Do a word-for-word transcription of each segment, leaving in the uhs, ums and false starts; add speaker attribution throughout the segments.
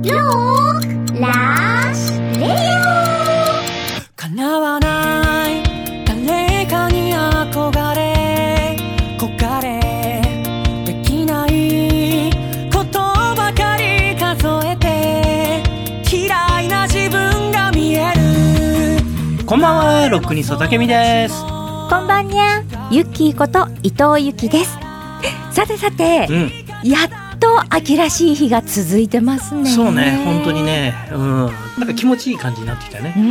Speaker 1: ロックラッシュレディオ。
Speaker 2: 叶わない誰かに憧れ焦がれできないことばかり数えて嫌いな自分が見える。
Speaker 3: こんばんは、ロックニストたけみです。
Speaker 4: こんばんにゃ、ゆっきーこと伊藤ゆきです。さてさて、うん、やっと秋らしい日が続いてますね。
Speaker 3: そうね、本当にね、うん、なんか気持ちいい感じになってきたね。うん、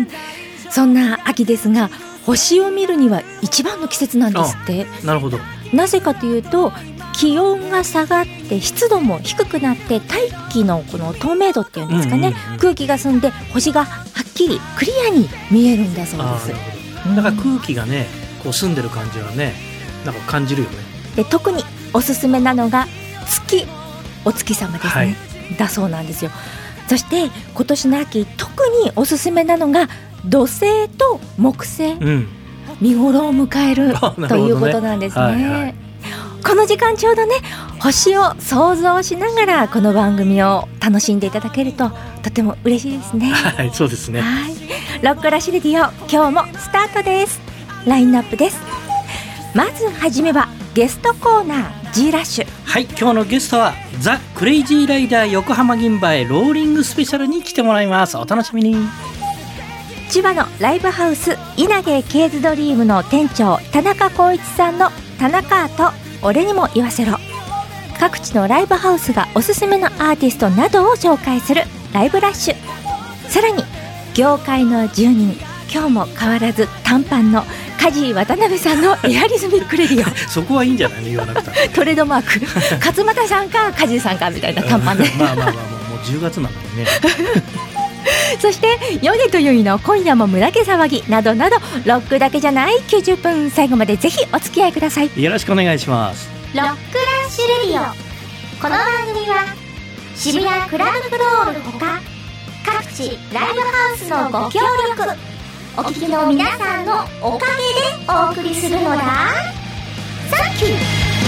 Speaker 4: そんな秋ですが、星を見るには一番の季節なんですって。
Speaker 3: なるほど。
Speaker 4: なぜかというと、気温が下がって湿度も低くなって大気のこの透明度っていうんですかね、うんうんうん、空気が澄んで星がはっきりクリアに見えるんだそうです。
Speaker 3: だから空気がね、こう澄んでる感じはね、なんか感じるよね。
Speaker 4: で、特におすすめなのが月、お月様ですね、はい、だそうなんですよ。そして今年の秋、特におすすめなのが土星と木星、うん、見頃を迎える、ね、ということなんですね、はいはい、この時間ちょうどね、星を想像しながらこの番組を楽しんでいただけるととても嬉しいですね。
Speaker 3: はい、そうですね。はい、
Speaker 4: ロックラッシュレディオ、今日もスタートです。ラインナップです。まずはじめはゲストコーナー G ラッシュ。
Speaker 3: はい、今日のゲストはザ・クレイジーライダー横浜銀馬へローリングスペシャルに来てもらいます。お楽しみに。
Speaker 4: 千葉のライブハウス稲毛ケーズドリームの店長田中光一さんの田中アート俺にも言わせろ。各地のライブハウスがおすすめのアーティストなどを紹介するライブラッシュ。さらに業界の住人、今日も変わらず短パンの梶渡辺さんのエアリズミックレディオ
Speaker 3: そこはいいんじゃないの、言わなくて
Speaker 4: トレードマーク勝俣さんか梶さんかみたいな短パンで
Speaker 3: まあまあまあ、もうじゅうがつなのにね
Speaker 4: そしてヨネとユイの今夜も村家騒ぎなどなど、ロックだけじゃないきゅうじゅっぷん、最後までぜひお付き合いください。
Speaker 3: よろしくお願いします。
Speaker 1: ロックラッシュレディオ。この番組は渋谷クラブフロールほか各地ライブハウスのご協力、お聞きの皆さんのおかげでお送りするのだ。サンキュー。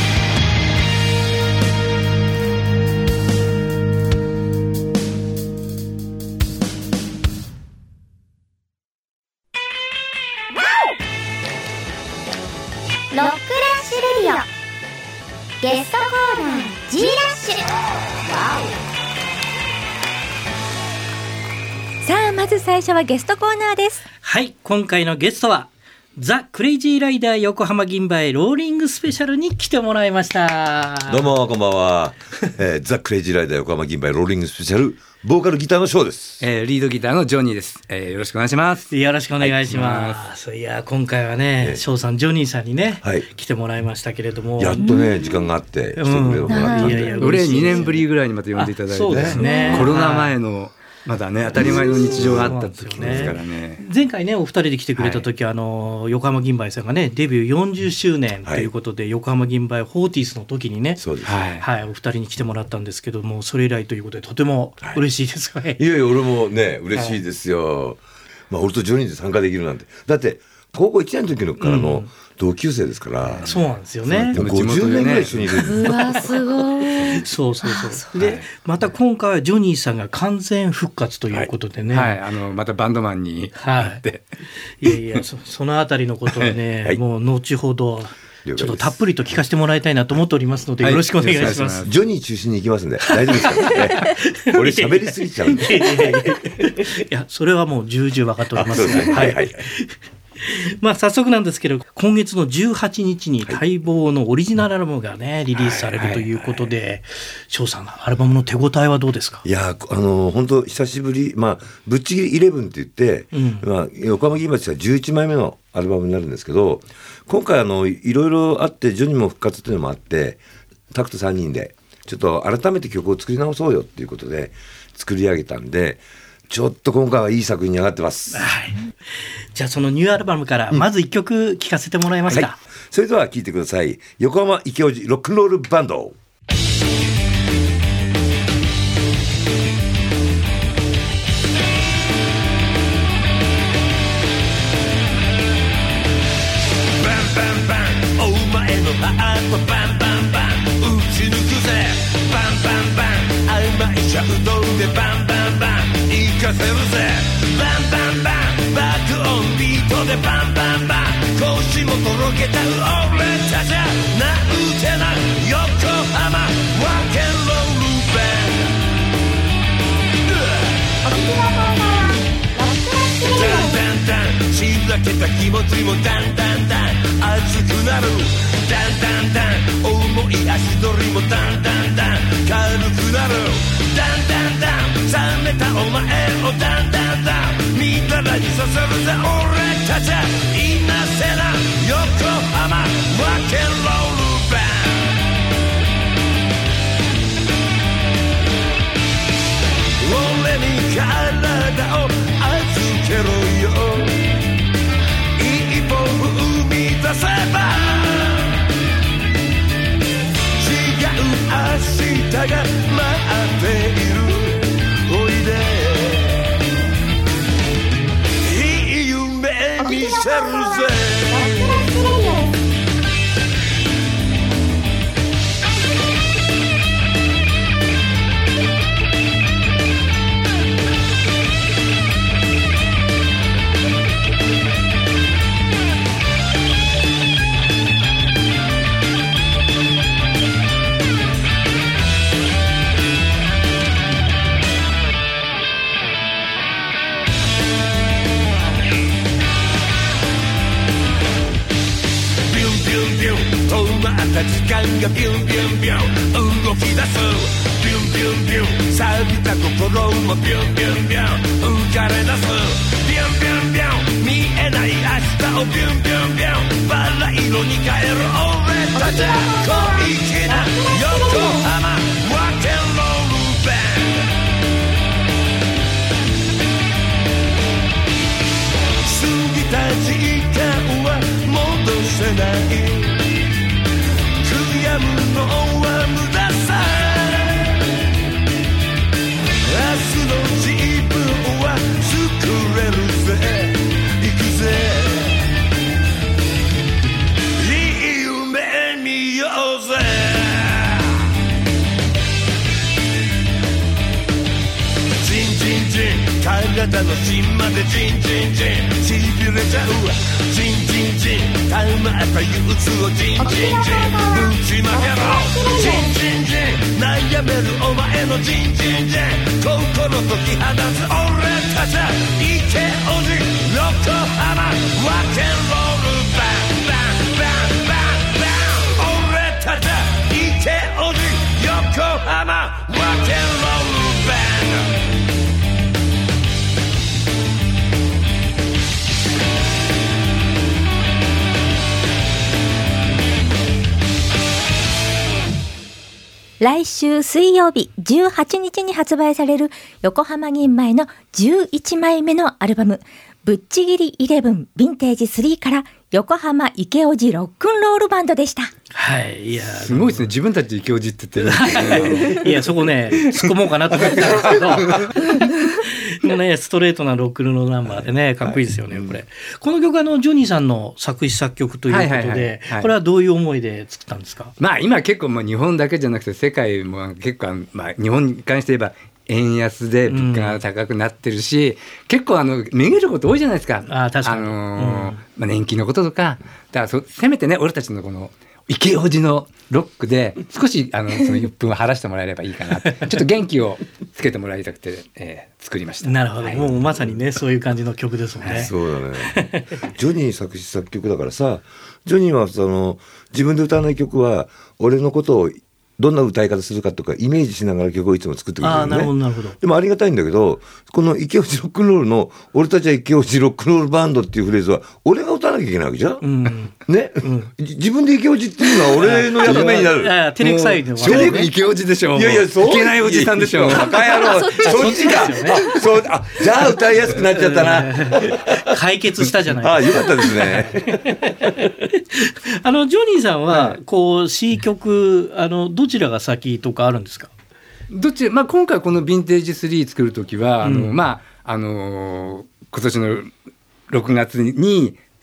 Speaker 1: ロックラッシュレディオゲストコーナー G ラッシュ。
Speaker 4: さあ、まず最初はゲストコーナーです。
Speaker 3: はい、今回のゲストはザ・クレイジーライダー横浜銀馬へローリングスペシャルに来てもらいました。
Speaker 5: どうもこんばんは、えー、ザ・クレイジーライダー横浜銀馬へローリングスペシャル、ボーカルギターのショーです、
Speaker 6: えー、リードギターのジョニーです、えー、よろしくお願いします。
Speaker 3: よろしくお願いします、はい、いや今回はね、ショーさんジョニーさんにね、はい、来てもらいましたけれども、
Speaker 5: やっとね時間があって来てくれるのがあったんで、
Speaker 6: 俺にねんぶりぐらいにまた呼んでいただいて、そうですね、コロナ前のまだね当たり前の日常があった時ですからね。
Speaker 3: 前回ねお二人で来てくれた時、はい、あの横浜銀馬さんがねデビューよんじゅっしゅうねんということで、はい、横浜銀馬フォーティスの時にね、
Speaker 5: そうです、
Speaker 3: はいはい、お二人に来てもらったんですけども、それ以来ということでとても嬉しいですよね、はい、
Speaker 5: いやいや俺もね嬉しいですよ、はい、まあ、俺とジョニーで参加できるなんて、だって高校いちねんの時のからの同級生ですから、
Speaker 3: うん、そうなんですよね。
Speaker 5: ごじゅうねんぐらい一緒にいる。
Speaker 4: うわすごい
Speaker 3: そうそうそう。で、また今回はジョニーさんが完全復活ということでね、
Speaker 6: はいはい、あのまたバンドマンになって、
Speaker 3: はい、いやいや そ, そのあたりのことをね、はい、もう後ほどちょっとたっぷりと聞かせてもらいたいなと思っておりますので、よろしくお願いします、はい、ます
Speaker 5: ジョニー中心に行きますんで大丈夫ですか、ね、俺喋りすぎちゃうんで。いやいやいやい
Speaker 3: や、それはもう重々分かっております、
Speaker 5: ね、はいはいはい。
Speaker 3: まあ早速なんですけど、今月のじゅうはちにちに待望のオリジナルアルバムがねリリースされるということで、翔、はいはいはい、さんアルバムの手応えはどうですか？
Speaker 5: いやあの本当久しぶり、まあぶっちぎりじゅういちって言って、うんまあ、横浜銀馬としてはじゅういちまいめのアルバムになるんですけど、今回あのいろいろあってジョニーも復活っていうのもあって、タクトさんにんでちょっと改めて曲を作り直そうよっていうことで作り上げたんで、ちょっと今回はいい作品に上がってます、はい、
Speaker 3: じゃあそのニューアルバムからまずいっきょく聴かせてもらえますか、うんはい、
Speaker 5: それでは聴いてください。横浜池王子ロックンロールバンド。
Speaker 7: バンバンバン、お前のハートバンバンバン打ち抜くぜ、バンバンバン、甘いシャウトでバンバンバン行かせるぜバンバンバン爆音ビートでバンバンバン腰もとろけた俺たちゃなんてな横浜ワーケンロールバンダンダンダンしらけた気持ちもダンダンダン熱くなるダンダンダン重い足取りもダンダンダン軽くなるダンダンダン冷めたお前をダンダンダンみんなにさせるぜ俺たちはいなせな横浜ワーケンロールバン俺に体を預けろよ一歩踏み出せば違う明日が待っているおいでいい夢見せるぜ時間がビュンビュンビュン動き出すビュンビュンビュン錆びた心もビュンビュンビュン浮かれ出すビュンビュンビュン見えない明日をビュンビュンビュンバラ色に変える俺たち小粋な横浜ワーケンロールバン過ぎた時間は戻せないやむのは無駄さ明日の自分は作れるぜ行くぜいい夢見ようぜジンジンジン体の芯までジンジンジンしびれちゃうわジンジンジンたまった憂鬱をジンジンジンぶちまけろジンジンジン悩めるお前のジンジンジン心解き放つ俺たちイケオジ横浜ワーケンロールバンバンバンバンバン俺たちイケオジ横浜ワーケンロールバン
Speaker 4: 来週水曜日じゅうはちにちに発売される横浜銀蝿のじゅういちまいめのアルバムぶっちぎりじゅういちヴィンテージスリーから横浜イケオジロックンロールバンドでした。
Speaker 3: はい、いや
Speaker 6: すごいですね。自分たちでイケオジって言ってる、
Speaker 3: ね、いやそこね突っ込もうかなと思ってたんですけどもうねストレートなロックンロールナンバーでねかっこいいですよね、はい、これこの曲あのジョニーさんの作詞作曲ということで、はいはいはいはい、これはどういう思いで作ったんですか？
Speaker 6: まあ今結構まあ日本だけじゃなくて世界も結構、まあ、日本に関して言えば円安で物価が高くなってるし、うん、結構あのめげること多いじゃないですか。
Speaker 3: あ確かに、
Speaker 6: あのーうんまあ、年金のこととかだからそせめてね俺たちのこのイケオジのロックで少しあのその鬱憤を晴らしてもらえればいいかなちょっと元気をつけてもらいたくて、えー、作りました。
Speaker 3: なるほど、
Speaker 6: はい、
Speaker 3: もうまさにねそういう感じの曲ですもんね。
Speaker 5: そうだねジョニー作詞作曲だからさジョニーはその自分で歌わない曲は俺のことをどんな歌い方するかとかイメージしながら曲をいつも作ってくれるよね。
Speaker 3: あなるほどなるほど。
Speaker 5: でもありがたいんだけどこのイケオジロックンロールの俺たちはイケオジロックンロールバンドっていうフレーズは俺が歌わなきゃいけないわけじゃん、うん、ね、うん、自分でイケオジっていうのは俺の役目になる。
Speaker 3: いやいや照れくさいの
Speaker 6: はねイケオジでしょ。
Speaker 5: いやいやそう
Speaker 6: いけないおじさんでしょ。
Speaker 5: バカ野郎そっちか、ね、あそうあじゃあ歌いやすくなっちゃったな
Speaker 3: 解決したじゃない
Speaker 5: あよかったですね
Speaker 3: あのジョニーさんはこう C 曲あのどちらが先とかあるんですか？
Speaker 6: どっち、まあ、今回このヴィンテージスリー作るときは、うん、あのまああの今年のろくがつに、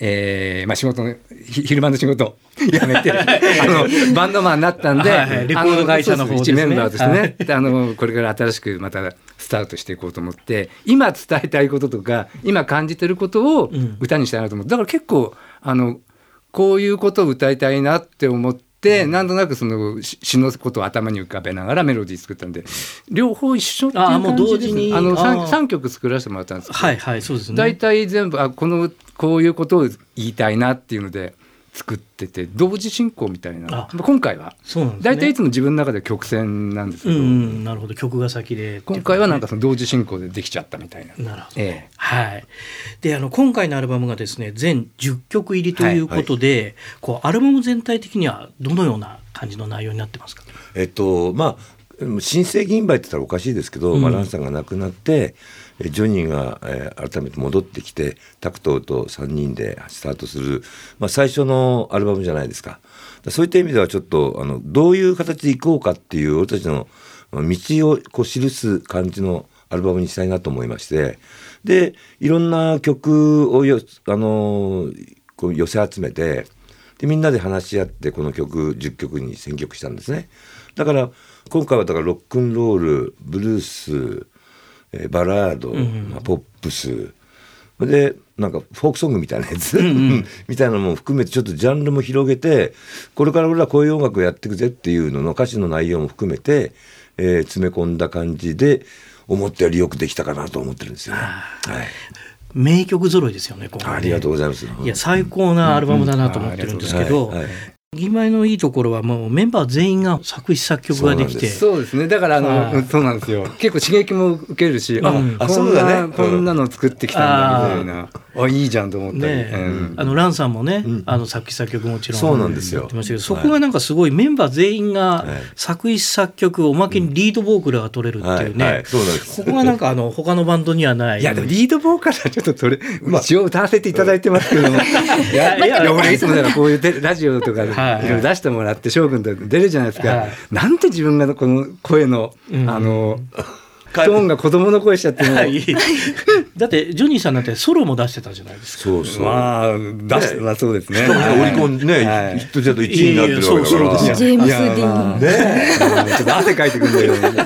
Speaker 6: えーまあ、仕事の昼間の仕事辞めてあのバンドマンになったんで、
Speaker 3: はいはい、レコード会社の方ですね、
Speaker 6: 一メンバーとしてね、はい、あのこれから新しくまたスタートしていこうと思って今伝えたいこととか今感じてることを歌にしたいなと思って、だから結構あのこういうことを歌いたいなって思ってでなんとなくその詩のことを頭に浮かべながらメロディー作ったんで両方一緒っていう感じですね。あの 3, 3曲作らせてもらったんですけど、
Speaker 3: はいはい、そうですね、
Speaker 6: 大体全部あこのこういうことを言いたいなっていうので作ってて同時進行みたいな。今回は
Speaker 3: そうなんですね、
Speaker 6: 大体いつも自分の中で曲線なんですけど、うん、
Speaker 3: なるほど、曲が先で、
Speaker 6: 今回はなんかその同時進行でできちゃったみたいな。
Speaker 3: なるほど、ええ、はい。であの今回のアルバムがですね全じゅっきょく入りということで、はいはい、こうアルバム全体的にはどのような感じの内容になってますか。
Speaker 5: えっとまあ新生銀杯って言ったらおかしいですけど、うん、まあ、ランさんが亡くなってジョニーが、えー、改めて戻ってきてタクトとさんにんでスタートする、まあ、最初のアルバムじゃないですか。そういった意味ではちょっとあのどういう形でいこうかっていう俺たちの道をこう記す感じのアルバムにしたいなと思いまして、でいろんな曲をよ、あのー、こう寄せ集めてでみんなで話し合ってこの曲じゅっきょくに選曲したんですね。だから今回はだからロックンロール、ブルース、えー、バラード、うんまあ、ポップスでなんかフォークソングみたいなやつ、うんうん、みたいなのも含めてちょっとジャンルも広げてこれから俺らこういう音楽をやっていくぜっていうのの歌詞の内容も含めて、えー、詰め込んだ感じで思ったよりよくできたかなと思ってるんですよね。はい、
Speaker 3: 名曲揃いですよね今回ね。
Speaker 5: ありがとうございます。
Speaker 3: いや最高なアルバムだなと思ってるんですけど、銀杯のいいところはもうメンバー全員が作詞作曲ができて、
Speaker 6: そうですね。だからあのそうなんですよ。結構刺激も受けるし、うん、あ、あこんな、ね、こんなの作ってきたんだみたいな、あいいじゃんと思ったり、ねうん、
Speaker 3: あのランさんもね、うん、あの作詞作曲もちろん
Speaker 5: そうなんですよ。
Speaker 3: やってましたけど、そこがなんかすごいメンバー全員が作詞作曲おまけにリードボーカルが取れるっていうね、はいはい、そうなんです。ここがなんかあの他のバンドにはない。
Speaker 6: いやでもリードボーカルはちょっと取れ、まあ、一応歌わせていただいてますけども、いやいや俺いつもだからこういうラジオとかでいろいろ出してもらって将軍と出るじゃないですか、はい、なんて自分がこの声の、うん、あのトーンが子供の声しちゃっても
Speaker 3: だってジョニーさんなんてソロも出してたじゃないですか。
Speaker 5: そうそう、
Speaker 6: まあ、出して、ね、まあそうですね。
Speaker 5: しかもね、オリコンね、はい、ヒットチャートいちいになってるわけだから。そうそうです
Speaker 4: ジェームス・ディーン
Speaker 6: ね、ちょっと汗かいてくるんだよね。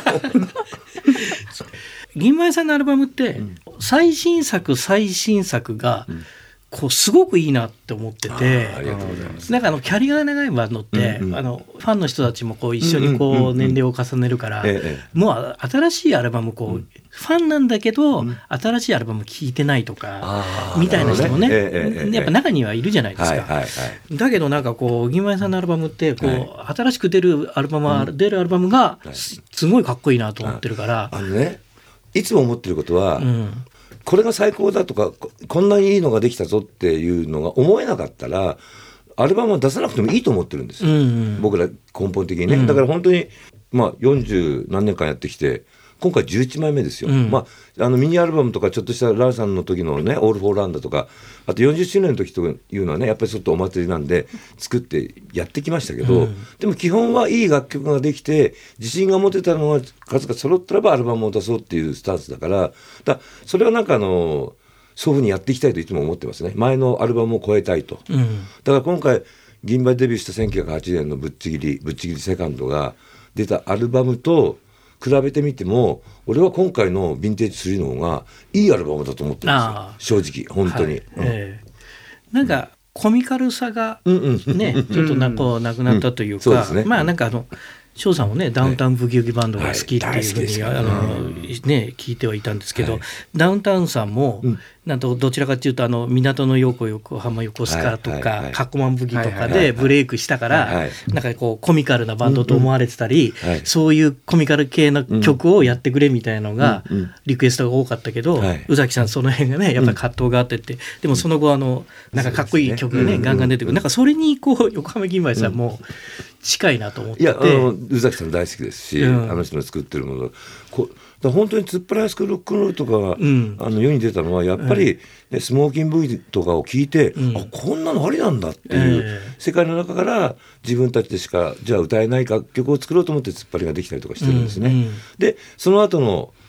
Speaker 3: 銀杯さんのアルバムって、うん、最新作最新作が、うんこうすごくいいなって思ってて、
Speaker 5: ありがとうございます。
Speaker 3: なんかあのキャリアが長いバンドって、うんうん、あのファンの人たちもこう一緒にこう年齢を重ねるから、うんうんうんうん、もう新しいアルバムこう、うん、ファンなんだけど、うん、新しいアルバム聴いてないとかみたいな人もね、ええ、やっぱ中にはいるじゃないですか、はいはいはい、だけどなんかこう銀杯さんのアルバムってこう、はい、新しく出るアルバムは、うん、出るアルバムがすごいかっこいいなと思ってるから、
Speaker 5: あのね、いつも思ってることは、うんこれが最高だとかこんなにいいのができたぞっていうのが思えなかったらアルバムは出さなくてもいいと思ってるんですよ、うんうん、僕ら根本的にね、うん、だから本当に、まあ、よんじゅう何年間やってきて今回じゅういちまいめですよ、うんまあ、あのミニアルバムとかちょっとしたランさんの時のねオール・フォー・ランダとかあとよんじゅっしゅうねんの時というのはねやっぱりちょっとお祭りなんで作ってやってきましたけど、うん、でも基本はいい楽曲ができて自信が持てたのが数が揃ったらばアルバムを出そうっていうスタンスだからだそれはなんかあのそういうふうにやっていきたいといつも思ってますね。前のアルバムを超えたいと、うん、だから今回銀杯デビューしたせんきゅうひゃくはちねんのぶっちぎりぶっちぎりセカンドが出たアルバムと比べてみても俺は今回のヴィンテージスリーの方がいいアルバムだと思ってるんですよ正直本当に、はいうん
Speaker 3: えー、なんかコミカルさがね、うん、ちょっとなこうなくなったというか、うんうんね、まあなんかあの翔さんもねダウンタウンブギウギバンドが好きっていうふうに、はいはい、あの、ね、聞いてはいたんですけど、はい、ダウンタウンさんも、うん、なんとどちらかというとあの港の横横浜横須賀とか、はいはいはい、カッコマンブギとかでブレイクしたから、はいはいはい、なんかこうコミカルなバンドと思われてたり、うんうん、そういうコミカル系の曲をやってくれみたいなのがリクエストが多かったけど、はい、宇崎さんその辺がねやっぱり葛藤があってって、うん、でもその後あのなんかかっこいい曲がね、ねガンガン出てくる、なんかそれにこう横浜銀杯さんも近いなと思ってて、いやあの
Speaker 5: 宇崎さん大好きですし、うん、あの人の作ってるものこだ本当にツップライスクロックンロールとかが、うん、あの世に出たのはやっぱり、ね、スモーキンブイとかを聞いて、うん、あこんなのありなんだっていう世界の中から自分たちでしかじゃあ歌えない楽曲を作ろうと思ってツッパリができたりとかしてるんですね、うんうん、でその後の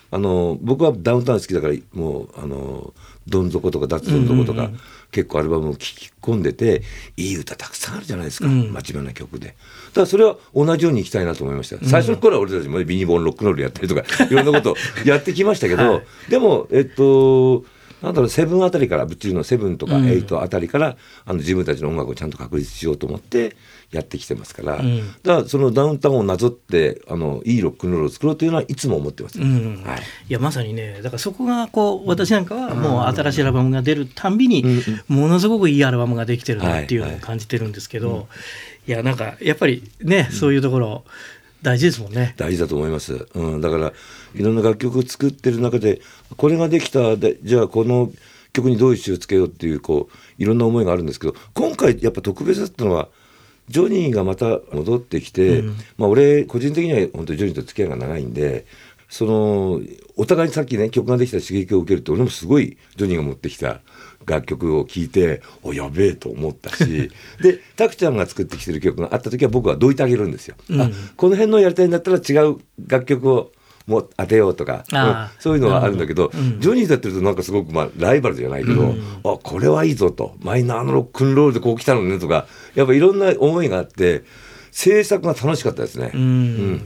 Speaker 5: あの僕はダウンタウン好きだからもうあのどん底とか脱どん底とか、うんうんうん、結構アルバムを聴き込んでていい歌たくさんあるじゃないですか、うん、真面目な曲で。だからそれは同じようにいきたいなと思いました。最初の頃は俺たちも、ね、ビニボンロックノールやったりとかいろんなことやってきましたけど、はい、でもえっとなんだろうセブンあたりからぶっちりのセブンとかエイトあたりから、うん、あの自分たちの音楽をちゃんと確立しようと思ってやってきてますから、うん、だからそのダウンタウンをなぞってあのいいロックンロールを作ろうというのはいつも思ってます、
Speaker 3: うんはい、いやまさにねだからそこがこう私なんかはもう新しいアルバムが出るたんびにものすごくいいアルバムができてるなっていうのを感じてるんですけど、はいはい、いやなんかやっぱりねそういうところ大事ですもんね。
Speaker 5: 大事だと思います、うん、だからいろんな楽曲を作ってる中でこれができたでじゃあこの曲にどういう詞をつけようっていうこういろんな思いがあるんですけど今回やっぱ特別だったのはジョニーがまた戻ってきて、うんまあ、俺個人的には本当にジョニーと付き合いが長いんでそのお互いにさっきね曲ができた刺激を受けるって俺もすごいジョニーが持ってきた楽曲を聴いておやべえと思ったしでタクちゃんが作ってきてる曲があった時は僕はどいてあげるんですよ、うん、あこの辺のやりたいんだったら違う楽曲をもう当てようとか、うん、そういうのはあるんだけど、うん、ジョニーだってるとなんかすごくまあライバルじゃないけど、うん、あこれはいいぞとマイナーのロックンロールでこう来たのねとかやっぱいろんな思いがあって制作が楽しかったですね、うんうん、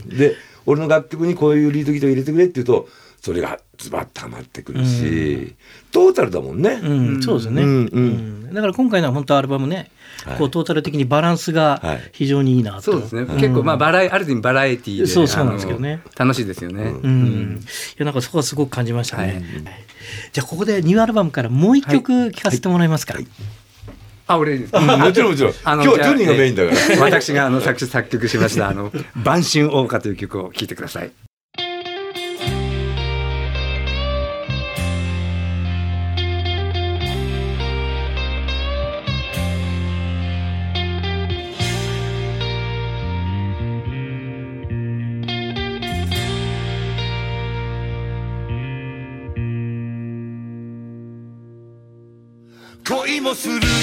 Speaker 5: で俺の楽曲にこういうリードギターを入れてくれって言うとそれがズバッとはまってくるし、うん、トータルだもんね、
Speaker 3: うん、そうですね、うんうんうん、だから今回の本当アルバムね、はい、こうトータル的にバランスが非常にいいなと、
Speaker 6: そうですね、うん、結構まあバラエある意味バラエティーで
Speaker 3: そうそうなんですけどね
Speaker 6: 楽しいですよね、うん
Speaker 3: うん、いやなんかそこはすごく感じましたね、はい、じゃあここでニューアルバムからもう一曲聴かせてもらえますか、はいはい
Speaker 6: あ俺です、
Speaker 5: うん、もちろんもちろん今日はジョニーがメインだから
Speaker 6: 私があの作詞作曲しましたあの晩春謳歌という曲を聴いてください。
Speaker 7: 恋もするぜ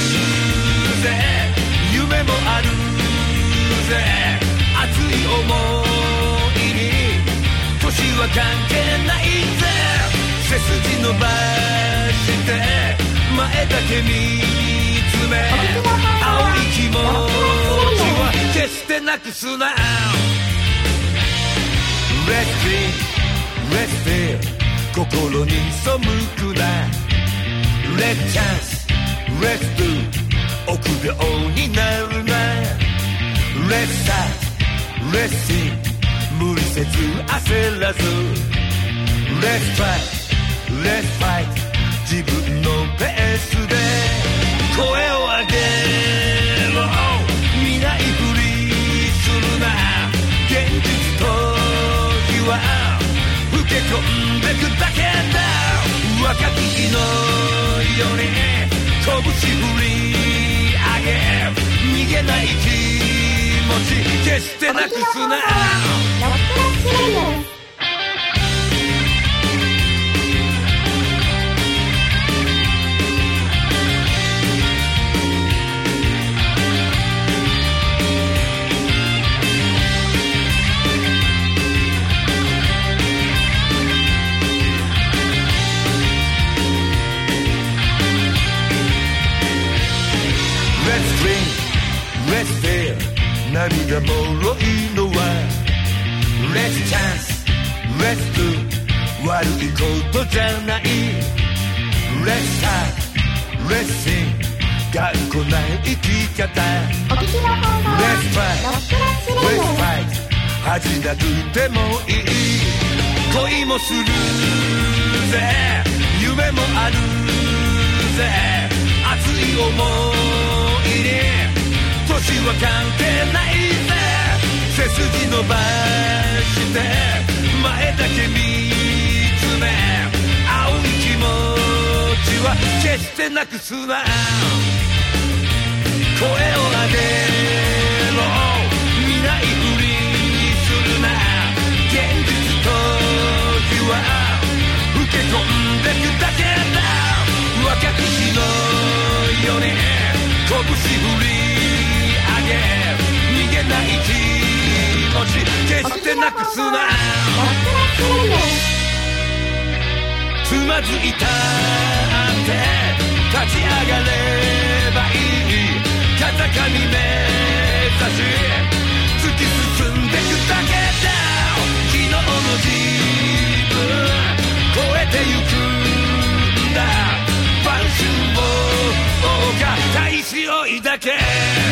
Speaker 7: 夢もあるぜ熱い想いに年は関係ないぜ背筋伸ばして前だけ見つめ青い気持ちは決してなくすな Resting, resting 心に背くな Let chance Let's do 臆病になるな Let's start Let's sing 無理せず焦らず Let's try Let's fight 自分のペースで声を上げろ見ないふりするな現実と日は老け込んでくだけだ若き日のように拳振り上げ逃げない気持ち決してなくすな涙もろいのは Let's chance Let's do 悪いことじゃない Let's start Let's sing 頑固な生き方 Let's fight Let's fight 恥じなくてもいい恋もするぜ夢もあるぜ熱い想いに年は関係ないぜ背筋伸ばして前だけ見つめ青い気持ちは決してなくすな声を上げろ見ないふりするな現実と日は老け込んでくだけだ若き日のように拳振り逃げない気持ち決してなくすなまずいたって立ち上がればいい風上目指し突き進んでくだけだ昨日の自分超えてゆくんだ晩秋をが大強いだけ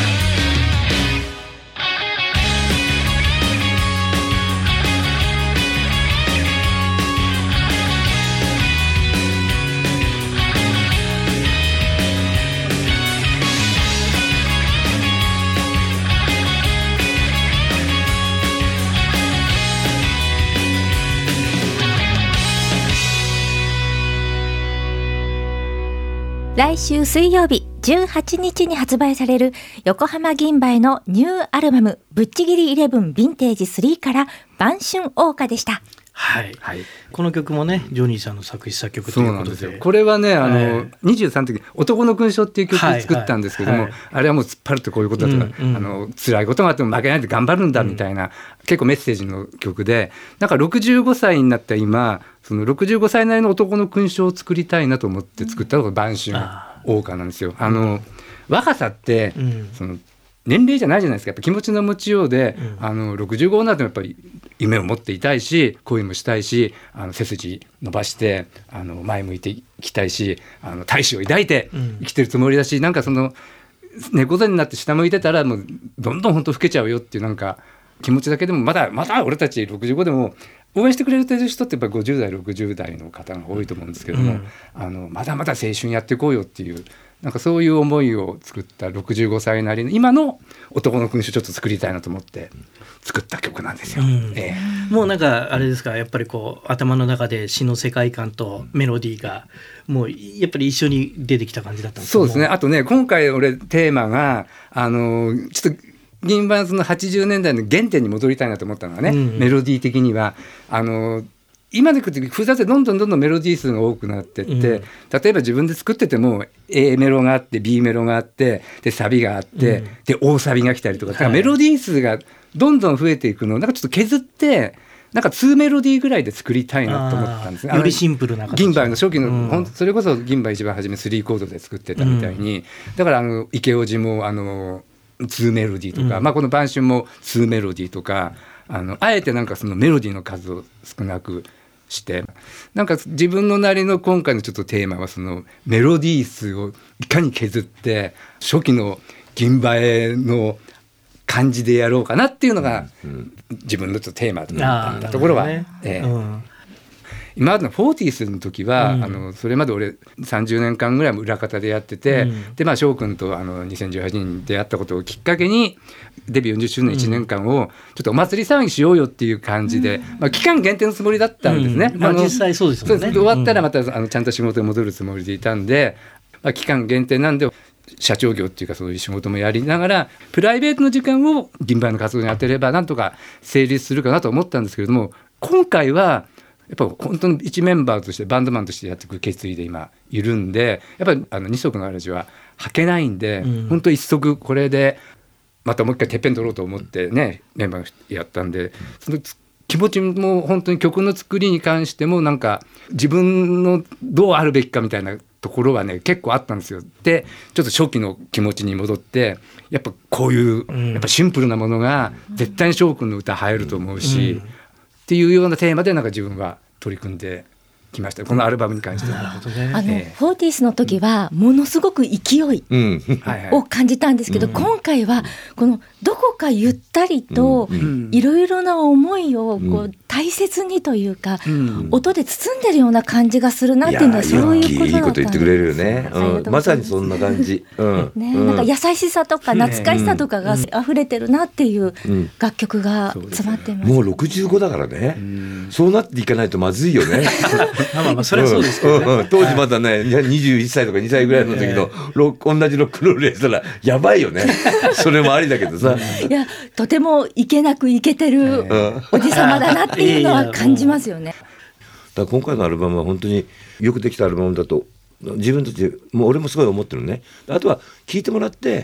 Speaker 4: 来週水曜日じゅうはちにちに発売される横浜銀蝿のニューアルバムぶっちぎりじゅういちヴィンテージスリーから晩春謳歌でした。
Speaker 3: はい、はい、この曲もねジョニーさんの作詞作曲ということ で,
Speaker 6: そうなんですよ。これはねあの、
Speaker 3: えー、
Speaker 6: にじゅうさんの時男の勲章っていう曲を作ったんですけども、はいはいはい、あれはもう突っ張るとこういうことだとか、うんうん、あの辛いことがあっても負けないで頑張るんだみたいな、うん、結構メッセージの曲でなんかろくじゅうごさいになった今そのろくじゅうごさいなりの男の勲章を作りたいなと思って作ったのが晩春謳歌なんですよ。あの若さって、うん、その年齢じゃないじゃないですか。やっぱ気持ちの持ちようで、うん、あのろくじゅうごになってもやっぱり夢を持っていたいし恋もしたいしあの背筋伸ばしてあの前向いていきたいしあの大志を抱いて生きてるつもりだし、うん、なんかその猫背になって下向いてたらもうどんどん本当老けちゃうよっていうなんか気持ちだけでもまだまだ俺たちろくじゅうごでも応援してくれる人ってやっぱごじゅうだいろくじゅうだいの方が多いと思うんですけども、うん、あのまだまだ青春やっていこうよっていうなんかそういう思いを作ったろくじゅうごさいなりの今の男の勲章ちょっと作りたいなと思って作った曲なんですよ、うん
Speaker 3: ええ、もうなんかあれですかやっぱりこう頭の中で詩の世界観とメロディーがもうやっぱり一緒に出てきた感じだったんですか。
Speaker 6: そうですね。あとね今回俺テーマがあのちょっと銀バンスのはちじゅうねんだいの原点に戻りたいなと思ったのはね、うんうん、メロディー的にはあの今でくって複雑でどんどんどんどんメロディー数が多くなってって、うん、例えば自分で作ってても A メロがあって B メロがあってでサビがあって、うん、で大サビが来たりとか、はい、メロディー数がどんどん増えていくのをなんかちょっと削ってなんかにメロディーぐらいで作りたいなと思ったんですね。
Speaker 3: よりシンプルな形
Speaker 6: 銀蝿の初期の、うん、ほんそれこそ銀蝿一番初めスリーコードで作ってたみたいに、うん、だからあの池尾路もあのにメロディーとか、うんまあ、この晩春もにメロディーとかあのあえてなんかそのメロディーの数を少なくしてなんか自分のなりの今回のちょっとテーマはそのメロディー数をいかに削って初期の銀蝿の感じでやろうかなっていうのが自分のちょっとテーマだったところは、ねええうん今までのフォーティースの時は、うん、あのそれまで俺さんじゅうねんかんぐらい裏方でやってて、うん、でまあ翔くんとあのにせんじゅうはちねんに出会ったことをきっかけにデビューよんじゅっしゅうねんいちねんかんをちょっとお祭り騒ぎしようよっていう感じで、うんまあ、期間限定のつもりだったんですね、
Speaker 3: うんまあ、実際そうですもんね。
Speaker 6: 終わったらまたあのちゃんと仕事に戻るつもりでいたんで、まあ、期間限定なんで社長業っていうかそういう仕事もやりながらプライベートの時間を銀蝿の活動に当てればなんとか成立するかなと思ったんですけれども今回はやっぱ本当に一メンバーとしてバンドマンとしてやっていく決意で今いるんでやっぱりあの二足のわらじは履けないんで、うん、本当一足これでまたもう一回てっぺん取ろうと思ってねメンバーやったんでその気持ちも本当に曲の作りに関してもなんか自分のどうあるべきかみたいなところはね結構あったんですよ。でちょっと初期の気持ちに戻ってやっぱこういうやっぱシンプルなものが絶対に翔くんの歌入ると思うし、うんっていうようなテーマでなんか自分は取り組んできましたこのアルバムに関しては。なるほどね。
Speaker 4: あの、えー、フォーティースの時はものすごく勢いを感じたんですけど、うんはいはい、今回はこのどこかゆったりといろいろな思いをこう大切にというか、うん、音で包んでるような感じがするなっていうのはそういうことだったんです。いいこと言ってくれるよね、
Speaker 5: うん、まさにそんな感じ、うん
Speaker 4: ねうん、なんか優しさとか懐かしさとかが溢れてるなっていう楽曲が詰まってます、
Speaker 5: うん、もうろくじゅうごだからね、うん、そうなっていかないとまずいよね
Speaker 3: まあまあそれはそうですけどね、うんうん、
Speaker 5: 当時まだねにじゅういっさいとかにさいぐらいの時のロ同じロックンロールやったらやばいよねそれもありだけどさ
Speaker 4: いやとてもいけなくいけてるおじさまだなっていうのは感じますよね。
Speaker 5: だから今回のアルバムは本当によくできたアルバムだと自分たちもう俺もすごい思ってるね。あとは聴いてもらって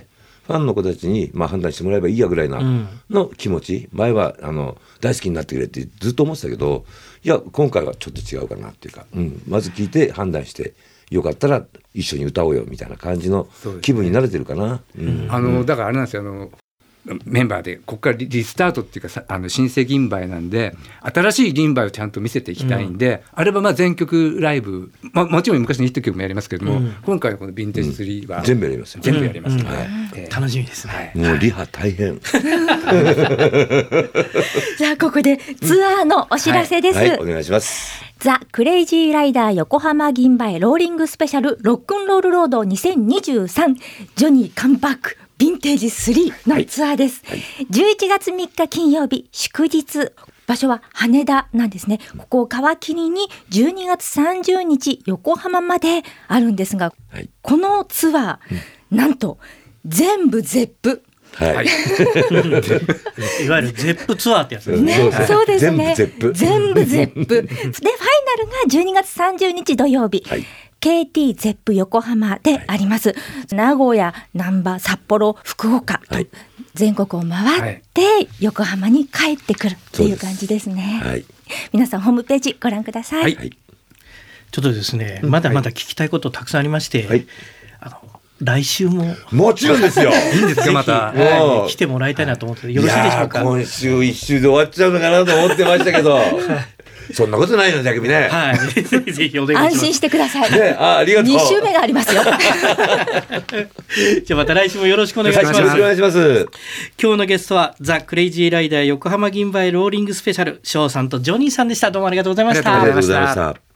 Speaker 5: ファンの子たちに、まあ、判断してもらえばいいやぐらいなの気持ち、前はあの大好きになってくれってずっと思ってたけど、いや今回はちょっと違うかなっていうか、うん、まず聞いて判断してよかったら一緒に歌おうよみたいな感じの気分に慣れてるかな。うん、
Speaker 6: あのだからあれなんですよ、あのメンバーでここからリリスタートっていうか、あの新生銀杯なんで新しい銀杯をちゃんと見せていきたいんで、うん、あればまあ全曲ライブ、まあ、もちろん昔のヒット曲もやりますけれども、うん、今回のこのヴィンテージスリーは、
Speaker 5: うん、全部やりますよ。
Speaker 6: 全部やりますので、うんうん
Speaker 3: えー、楽しみですね、
Speaker 5: はい、もうリハ大変
Speaker 4: じゃあここでツアーのお知らせです、
Speaker 5: はいはい、お願いします。
Speaker 4: ザ・クレイジーライダー横浜銀杯ローリングスペシャルロックンロールロードにせんにじゅうさんジョニーカムバックヴィンテージスリーのツアーです、はいはい、じゅういちがつみっか金曜日祝日、場所は羽田なんですね。ここを皮切りにじゅうにがつさんじゅうにち横浜まであるんですが、はい、このツアー、うん、なんと全部ゼップ、
Speaker 5: はい、
Speaker 3: いわゆるゼップツアーってやつです
Speaker 4: ね。
Speaker 3: ね。
Speaker 4: そうですね。
Speaker 5: 全部ゼップ。
Speaker 4: 全部ゼップ。で、ファイナルがじゅうにがつさんじゅうにち土曜日。はい、ケーティー ゼップ横浜であります。はい、名古屋、難波、札幌、福岡と、はい、全国を回って横浜に帰ってくるっていう感じですね。はい、皆さんホームページご覧ください。はい、
Speaker 3: ちょっとですね、まだまだ聞きたいことたくさんありまして、はい、あの来週も
Speaker 5: もちろんですよ。
Speaker 6: いいんですか、また、
Speaker 3: はい、来てもらいたいなと思って、よろしいでしょうか。
Speaker 5: 今週一週で終わっちゃうのかなと思ってましたけどそんなことないの、逆にね。
Speaker 3: はい、ぜひぜひお願いします。
Speaker 4: 安心してください。
Speaker 5: ね、あ、ありがとう。
Speaker 4: に週目がありますよ。
Speaker 3: じゃあまた来週もよろしくお願いします。
Speaker 5: よろしくお願いします。
Speaker 3: 今日のゲストはザ・クレイジーライダー横浜銀杯ローリングスペシャル、翔さんとジョニーさんでした。どうもありがとうございました。
Speaker 5: ありがとうございました。